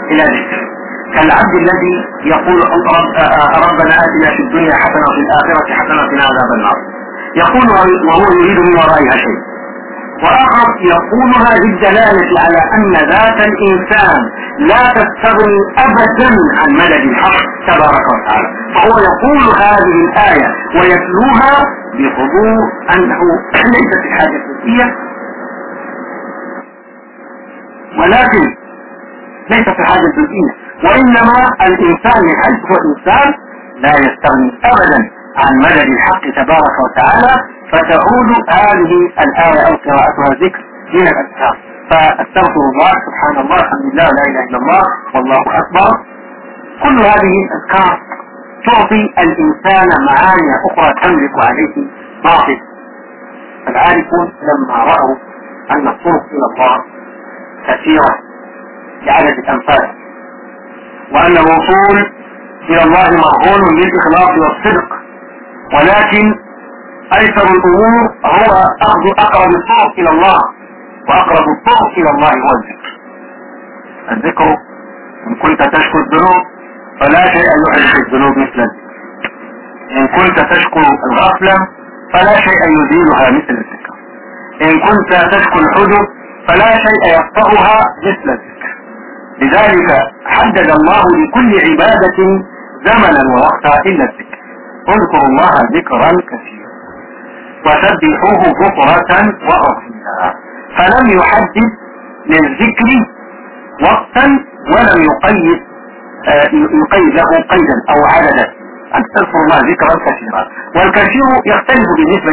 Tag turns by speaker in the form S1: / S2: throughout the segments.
S1: إلى ذكر، كالعبد الذي يقول ربنا آتنا في الدنيا حسنة وفي الآخرة حسنة وقنا عذاب النار، يقول وهو يريد من ورائها شيء. وآخر يقولها للدلالة على أن ذات الإنسان لا تستغني أبدا عن مدد الحق تبارك وتعالى، فهو يقول هذه الآية ويتلوها بحضور أنه ليست الحاجة الجزئية، ولكن ليست الحاجة الجزئية، وإنما الإنسان من حيث هو إنسان لا يستغني أبدا عن مدد الحق تبارك وتعالى، فتعود هذه الآية أو قراءتها ذكر من الأذكار. فاستغفر الله، سبحان الله، الحمد لله، لا إله إلا الله، والله أكبر، كل هذه الأذكار تعطي الإنسان معاني أخرى تملك عليه باطل. العارفون لما رأوا أن الطرق إلى الله كثيرة بعدد الأنفاس، وأن الوصول إلى الله مرهون بالإخلاص والصدق، ولكن أيسر الأمور هو أخذ أقرب الطرق إلى الله، وأقرب الطرق إلى الله هو الذكر. الذكر إن كنت تشكو الذنوب فلا شيء يحدث الذنوب مثل الذكر، إن كنت تشكو الغفلة فلا شيء يزيلها مثل الذكر، إن كنت تشكو الحدث فلا شيء يقطعها مثل الذكر. لذلك حدد الله لكل عبادة زمنا ووقتا إلا الذكر. اذكروا الله ذكرا كثيرا وسبحوه بكرة وأصيلا، فلم يحدد للذكر وقتا ولم يقيد له قيدا أو عددا. أن تذكر الله ذكرا كثيرا، والكثير يختلف بالنسبة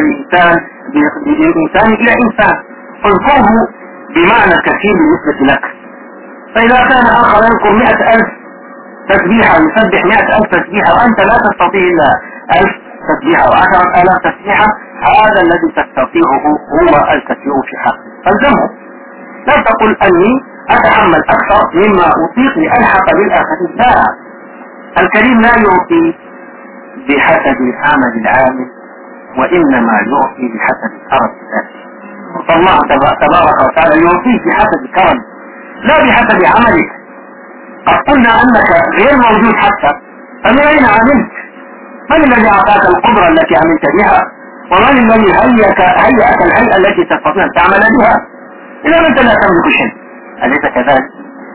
S1: للإنسان إلى إنسان، اذكره بمعنى الكثير بالنسبة لك. فإذا كان آخر يذكر 100,000 تسبيحة، يسبح 100,000 تسبيحة، وأنت لا تستطيع إلا 1000 تسبيحة و10,000 تسبيحة، هذا الذي تستطيعه هو الكثير في حقه، فالزمه. لا تقل أني أتحمل أكثر مما أطيق لألحق بالآخرين، لا، الكريم لا يعطي بحسب عمل العامل، وإنما يعطي بحسب كرم ذاته. فالله تبارك وتعالى يعطيك بحسب كرم لا بحسب عملك. قد قلنا أنك غير موجود حتى، فمن أين عملت؟ من الذي أعطاك القدرة التي عملت بها؟ ومن الذي هيأك الهيئة التي تستطيع أن تعمل بها؟ إذا أنت لا تملك شيء، أليس كذلك؟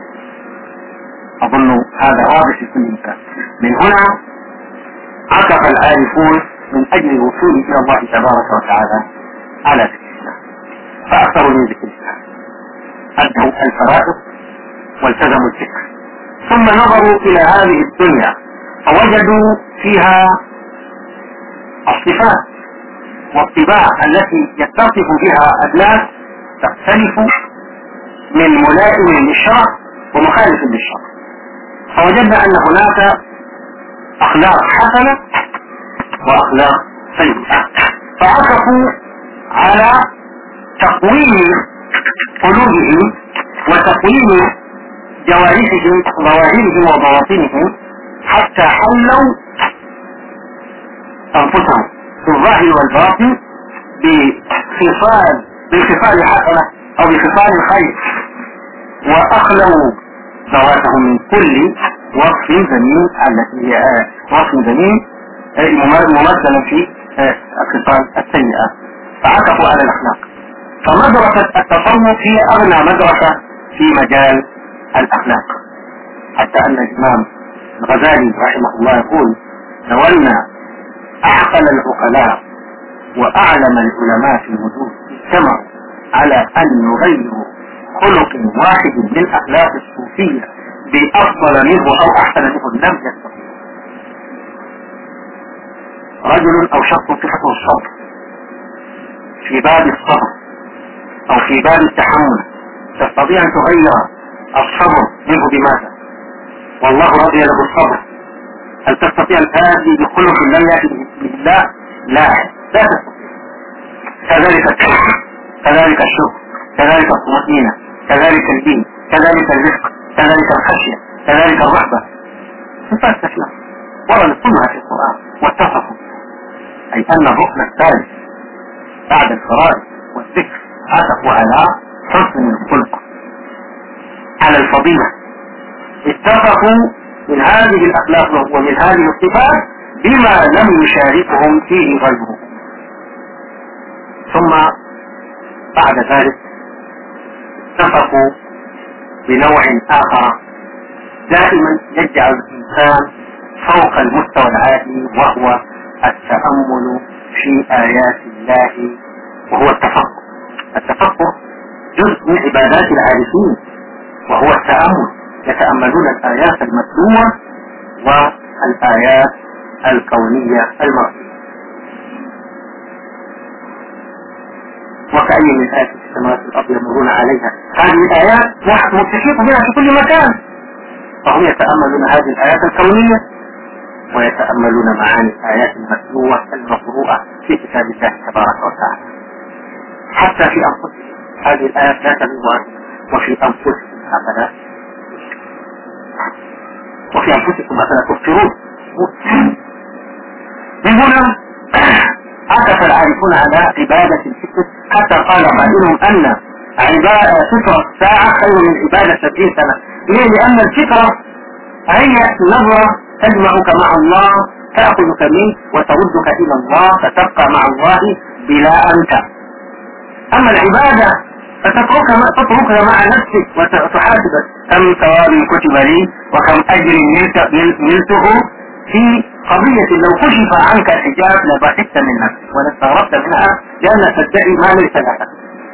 S1: أظن هذا واضح في كل مكان. من هنا عكف العارفون من أجل الوصول إلى الله تبارك وتعالى على ذكر الله، فأكثروا من ذكر الله، أدوا الفرائض والتزموا الذكر، ثم نظروا إلى هذه الدنيا فوجدوا فيها الصفات والطباع التي يتصف بها الناس تختلف من ملائم للشرع ومخالف للشرع، فوجدنا أن هناك أخلاق حسنة وأخلاق سيئة، فعكفوا على تقويم قلوبهم وتقويم جوارحهم ظواهرهم وبواطنهم حتى حلوا أنفسهم في الظاهر والباطن بخصال حسنة أو بخصال خير، وأخلوا ذواتهم من كل وصف ذميم التي هي وصف ذميم ممثلا في الخصال السيئة، فعكفوا على الأخلاق. فمدرسة التصوف هي أغنى مدرسة في مجال الأخلاق، حتى أن الإمام الغزالي رحمه الله يقول: لو أن أعقل العقلاء وأعلم العلماء في الوجود اجتمعوا على أن يغيروا خلق واحد من أخلاق الصوفية بأفضل منه أو أحسن منه لم يستطيع. رجل أو شخص صفته الصبر في باب الصبر أو في باب التحمل، تستطيع أن تغير الصبر منه بماذا؟ والله رضي له الصبر. هل تستطيع أن تأتي بخلق لم يأتي بالله؟ لا تستطيع. كذلك الشكر، كذلك الشكر، كذلك الطمأنينة، كذلك الدين، كذلك الرفق، كذلك الخشية، كذلك الرحبة، صفات كثيرة وردت كلها في القرآن واتصفوا، أي أن الركن الثالث بعد الفرائض والذكر عطفوا على حسن الخلق، على الفضيلة، اتفقوا من هذه الأخلاق ومن هذه الصفات بما لم يشاركهم فيه غيرهم. ثم بعد ذلك اتفقوا بنوع آخر دائما يجعل الإنسان فوق المستوى العادي، وهو التأمل في آيات الله، وهو التفقه. التفقه جزء من عبادات العارفين، وهو التأمل، يتأملون الآيات المتلوة والآيات الكونية المرئية. وكأي من آيات في السماوات والأرض يمرون عليها، هذه الآيات مستشرق بها في كل مكان، فهم يتأملون هذه الآيات الكونية ويتأملون معاني الآيات المتلوة المقروءة في كتاب الله تبارك وتعالى. حتى في أنفسهم هذه الآيات لا تنوع، وفي أنفسهم أفلا تبصرون. من هنا عكف العارفون على عبادة الفكر، حتى قال قائلهم أن فكرة الساعة خير من عبادة 70 سنة. ليه؟ لأن الفكرة هي نظرة تجمعك مع الله، تأخذك منه وتردك إلى الله، فتبقى مع الله بلا أنت. أما العبادة فتتركها مع نفسك وتحاسبك كم ثواب كتب لي وكم أجر نلته، في قضية لو كشف عنك الحجاب لبحثت من نفسك ولاستغربت منها، لأنك تدعي ما ليس لك،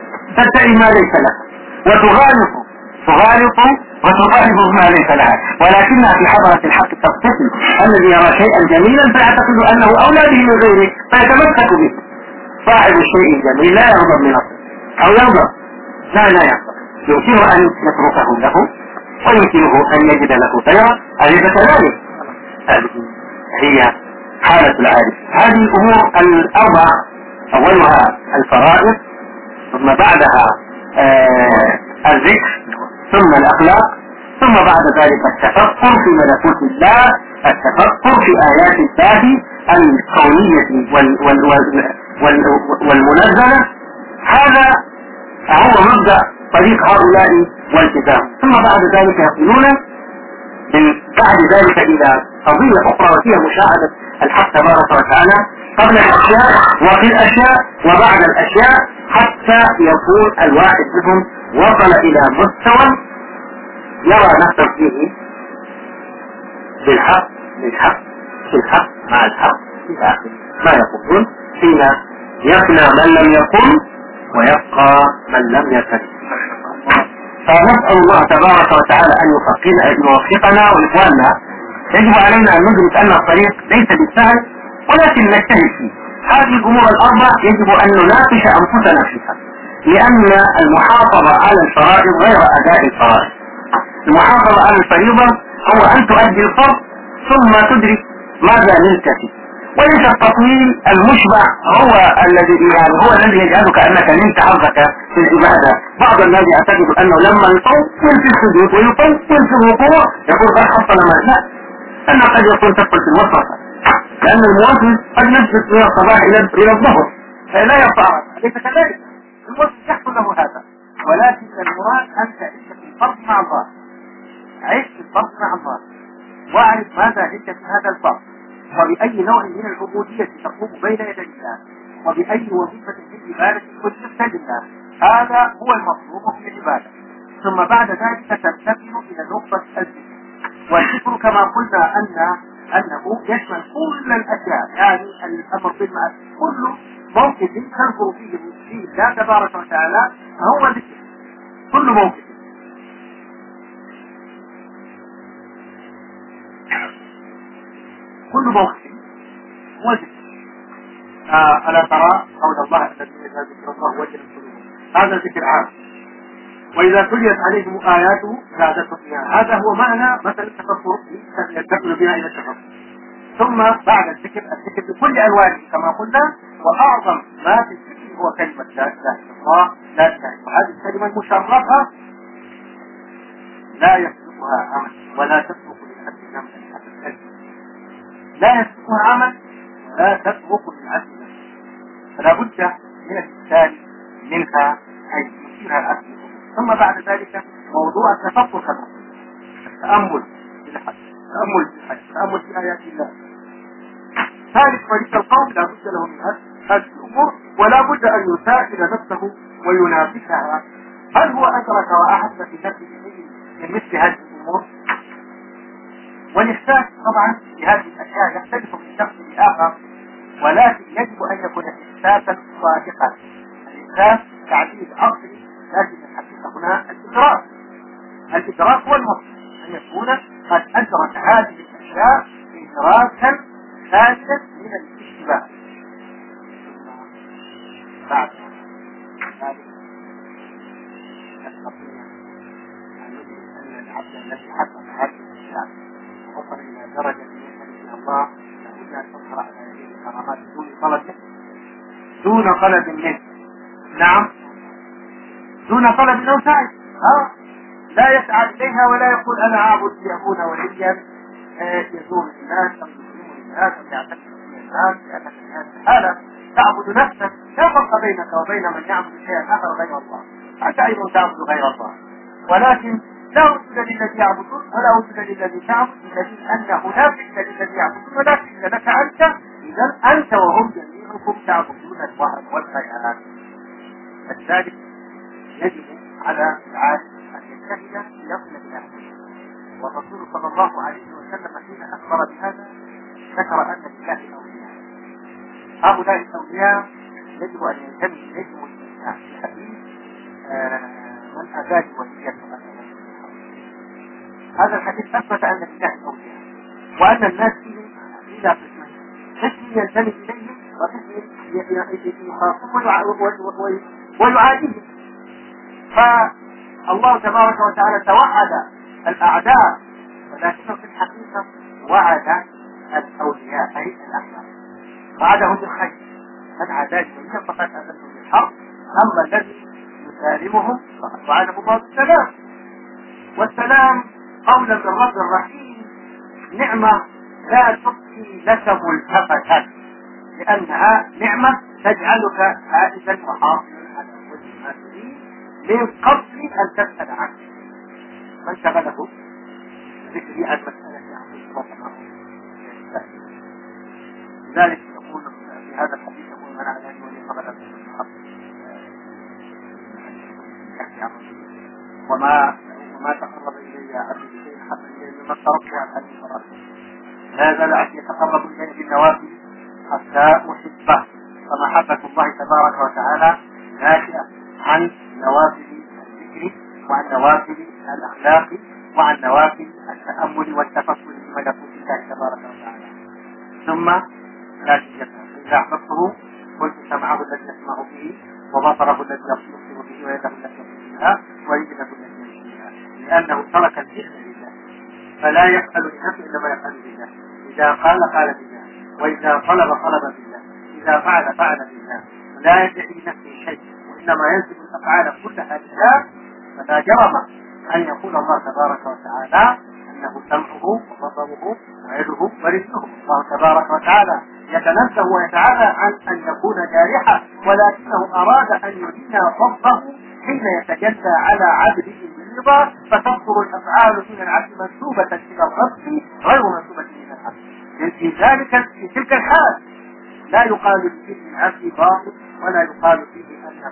S1: وتغالط ما ليس لها. ولكنها في حضرة الحق تتصل. الذي يرى شيئا جميلا فيعتقد أنه أولى به من غيره فيتمسك به. صاحب الشيء الجميل لا يغضب من نفسه أو يغضب، لا يغضب، يمكنه أن يتركه له ويمكنه أن يجد له خيرا. أليس كذلك؟ هذه هي حالة العارف. هذه الأمور الأربع، أولها الفرائض، ثم بعدها الذكر، ثم الأخلاق، ثم بعد ذلك التفكر في ملكوت الله، التفكر في آيات الله الكونية والمنزلة. هذا هو مبدأ طريق هؤلاء والتزام. ثم بعد ذلك يقولون من بعد ذلك إلى قضية أخرى، وهي مشاهدة الحق تبارك وتعالى قبل الأشياء وفي الأشياء وبعد الأشياء، حتى يكون الواحد منهم وصل إلى مستوى يرى نفسه فيه بالحق مع الحق إلى آخره ما يقولون، حين يفنى من لم يقل ويبقى من لم يكن. فنسأل الله تبارك وتعالى أن يوفقنا وإخواننا. يجب علينا أن ندرك أن الطريق ليس بالسهل، ولكن نجتهد فيه. هذه الأمور الأربع يجب أن نناقش أنفسنا فيها، لأن المحافظة على الفرائض غير أداء الفرائض. المحافظة على الفريضة هو أن تؤدي الفرض ثم تدرك ماذا نلت فيه، وليس التطويل المشبع هو الذي يجعلك أنك نلت حظك في العبادة. بعض الناس يعتقد أنه لما يطول في السجود ويطول في الركوع يقول قد حصل ما لا، أن قد يكون تدخل في الوسط، لأن المواطن قد يجلس من الصباح إلى الظهر فلا يرفع رأسه. ليس كذلك، المواطن يحصل له هذا، ولكن المراد أن تعيش في الفرض مع الله. عيش في الفرض مع الله، واعرف ماذا عشت في هذا الفرض، وبأي نوع من العبودية تقوم بين يدي الله، وبأي وظيفة في العبادة تجتهد الله. هذا هو المطلوب في العبادة. ثم بعد ذلك تنتقل إلى نقطة الذكر. والذكر كما قلنا أنه يشمل كل الأشياء، يعني الأمر بالمعروف، كل موقف تنظر فيه الله تبارك وتعالى هو ذكر. كل موقف هو ذكر. ألا ترى قول الله الذين إذا ذكر الله وجلت قلوبهم، هذا ذكر عام. وإذا تليت عليهم آياته زادتهم إيمانا، هذا هو معنى مثل التفكر ينتقل بها إلى التفكر. ثم بعد الذكر بكل ألوانه كما قلنا، وأعظم ما في الذكر هو كلمة لا إله إلا الله، لا إله إلا الله. هذه الكلمة المشرفة لا يسبقها عمل ولا تسبق للعبد ذنبا. لا يسبقها عمل ولا تسبق للعبد ذنبا، فلا بد من الإنسان منها أن يثيرها العبد. ثم بعد ذلك موضوع التفكر كما التأمل في الحج، التأمل في آيات الله. ثالث فريق القوم لا بد له من هذه الأمور، ولا بد أن يسائل نفسه وينافسها. هل هو أدرك وأحس في نفسه شيء من مثل هذه الأمور؟ والإحساس طبعا بهذه الأشياء يختلف من شخص لآخر، ولكن يجب أن يكون إحساسا صادقا. الإحساس تعبير عقلي، لكن الحقيقة هنا الإدراك هو المطلوب، أن يكون قد أدرك هذه الأشياء إدراكا خاليا من الاشتباه. بعد ذلك نستطيع أن ندرك أن العبد الذي حقق هذه الأشياء وصل إلى درجة من الله لابد أن تظهر على هذه الكرامات دون طلب منه. نعم، دون طلب أو سعي. لا يسعى إليها ولا يقول أنا أعبد ليكون وليا يزور الناس أو يكرم الناس أو يعتقد من الناس، لأنك في هذه الحالة تعبد نفسك. لا فرق بينك وبين من يعبد شيئا آخر غير الله، حتى أيضا تعبد غير الله، ولكن لا وجود للذي يعبدون ولا وجود للذي تعبد، بدليل أن هناك للذي يعبدون ولا فعل لك أنت. إذا أنت وهم جميعكم تعبدون الوهم والخيال. لذلك يجب على العالم أن يجتهد في يصل إلى هذا. والرسول صلى الله عليه وسلم حين أخبر بهذا ذكر أن لله أولياء. هؤلاء الأولياء يجب أن ينتمي إليهم الإنسان في حديث من أزاد وليا. هذا الحديث أثبت أن لله أولياء، وأن الناس فيهم إلى قسمين: قسم ينتمي إليهم وقسم يخافون ويعاديهم. فالله تبارك وتعالى توعد الأعداء، ولكنه في الحقيقة وعد الأولياء أي الأحباب، وعدهم بالخير. من عاداه وليا فقد أذنه بالحق، أما الذي يسالمهم فقد وعده الله بالسلام. والسلام قولا من رب الرحيم نعمة لا تبقي لك ملتفتا، لأنها نعمة تجعلك عائدا وحاصلا على كل ما تريد من قبل أن تسأل عنه. من شغله ذكري عن مسألة عن لذلك يقول في هذا الحديث: يقول من عاداني ولي فقد أذنته بالحق وما تقرب إلي عبدي بشيء أحب إلي مما افترضته على هذه المرأة. لا زال عبدي يتقرب إلي بالنوافل حتى أحبه. فمحبة الله تبارك وتعالى ناشئة عن نوافل الذكر وعن نوافل الأخلاق وعن نوافل التأمل والتفكر في ملكوت الله تبارك وتعالى. ثم لا شيء إذا أحببته قلت سمعه الذي يسمع به وبصره الذي يبصر به ويده التي يبصر بها ورجله التي يمشي بها، لأنه ترك الذكر لله، فلا يفعل لنفسه إلا ما يفعل لله. إذا قال قال بالله، وإذا طلب طلب بالله، إذا فعل فعل بالله، لا يدعي لنفسه شيء، وإنما ينسب الأفعال كلها لله. فلا جرم أن يقول الله تبارك وتعالى أنه سمعه وبصره ويده ورجله. الله تبارك وتعالى يتنزه ويتعالى عن أن يكون جارحا، ولكنه أراد أن يدين فضله حين يتجلى على عبده بالرضا، فتصدر الأفعال من العبد منسوبة إلى الرب غير منسوبة إلى العبد. في تلك الحال لا يقال فيه العبد باطل، ولا يقال فيه أنه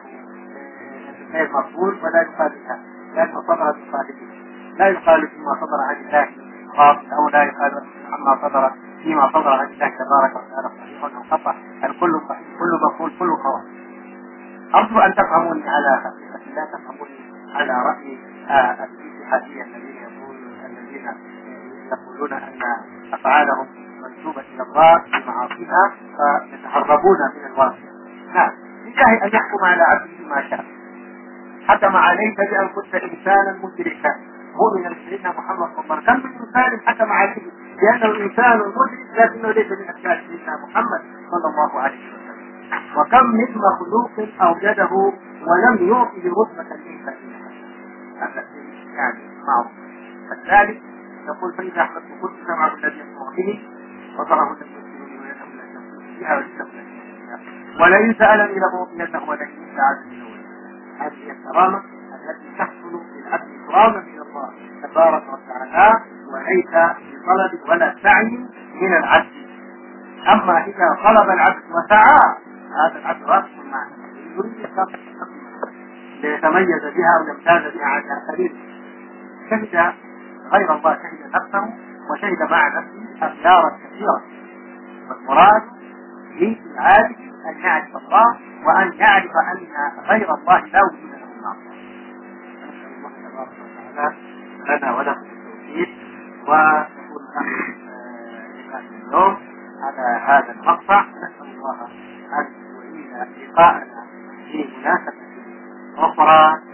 S1: غير مقبول، ولا يقال بها لأنه صدر بصاحبه. لا يقال فيما صدر عن الله باطل، أو لا يقال عما صدر فيما صدر عن الله تبارك وتعالى صحيح أو خطأ. الكل صحيح، كل مقبول، كل صواب. أرجو أن تفهموني على حقيقة، لا تفهموني على رأي الاتحادية الذين يقولون أن أفعالهم منسوبة إلى الله بمعاصيها فيتهربون من الواقع. نعم، لله أن يحكم على عبده ما شاء. حكم عليك بأن كنت إنسانا مدركا مؤمنا بسيدنا محمد صلى الله عليه وسلم. كم من إنسان حكم عليه بأنه إنسان مدرك لكنه ليس من أشكال سيدنا محمد صلى الله عليه وسلم. وكم من مخلوق أوجده ولم يعطه رتبة الإنسانية. هذا يعني معروف. فذلك نقول: فإذا أحببت كنت سمعه الذي يسمع به وبصره الذي يبصر به ويده التي يبصر بها ورجله التي يمشي بها ولئن سألني لأعطينه ولئن استعاذني لأعيذنه. هذه الكرامة التي تحصل للعبد كرامة من الله تبارك وتعالى وليس بطلب ولا سعي من العبد. أما إذا طلب العبد وسعى هذا العبد راسخ معه يريد ليتميز بها ويمتاز بها على سبيل شهد غير الله، شهد نفسه وشهد مع نفسه أخيارا كثيرة. والمراد للعالم أن يعرف الله وأن يعرف أن غير الله لا وجود له مع الله. نسأل الله تبارك وتعالى لنا ولكم التوفيق، ونكون نحن لقاء اليوم على هذا المقطع. نسأل الله أن يعيد لقاءنا في مناسبة أخرى